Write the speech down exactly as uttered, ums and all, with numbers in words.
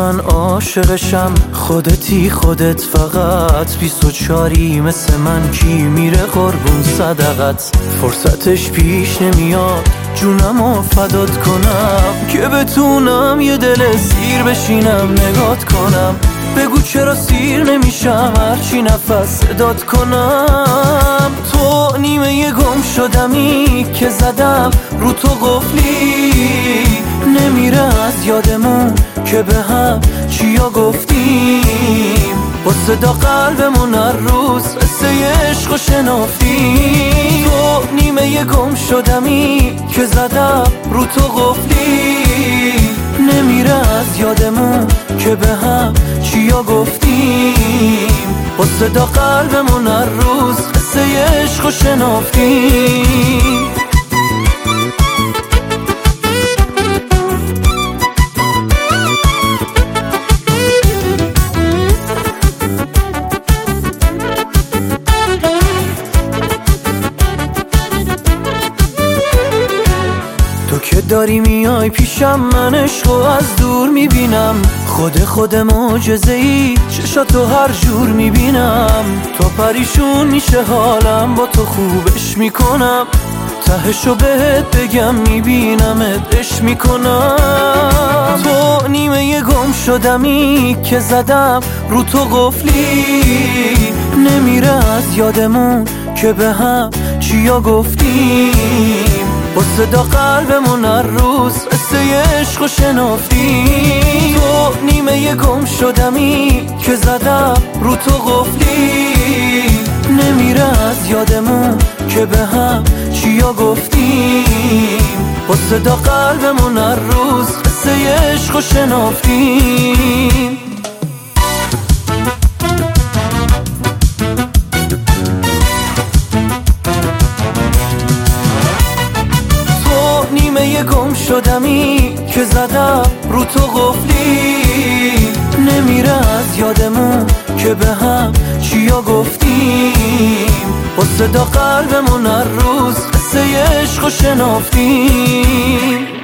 من عاشقشم، خودتی خودت فقط. بیست و چاری مثل من کی میره قربون صدقت؟ فرصتش پیش نمیاد جونمو فدات کنم، که بتونم یه دل سیر بشینم نگات کنم. بگو چرا سیر نمیشم هرچی نفس صدات کنم. تو نیمه گم شدمی که زدم رو تو قفلی، نمیره از یادمون که به هم چیا گفتیم. با صدا قلبمون هر روز قصه عشق و شنافتیم. تو نیمه گم شدمی که زدم رو تو قفلی، نمیره از یادمون که به هم چیا گفتیم. با صدا قلبمون هر روز قصه عشق و شنافتیم. تو که داری میای پیشم من عشقو از دور میبینم. خود خود معجزه ای چشاتو هر جور میبینم. تو پریشون میشه حالم با تو خوبش میکنم. تهشو بهت بگم میبینمت عشق میکنم. تو نیمه گم شدمی که زدم رو تو قفلی، نمیره از یادمون که به هم چیا گفتیم. با صدا قلبمون هر روز قصه عشق و شنافتیم. تو نیمه گم شدمی که زدم رو تو قفلی، نمیره از یادمون که به هم چیا گفتیم. با صدا قلبمون هر روز قصه عشق و شنافتیم. نیمه گم شدمی که زدم رو تو قفلی، نمیره از یادمون که به هم چیا گفتیم. با صدا قلبمون هر روز قصه عشق و شنافتیم.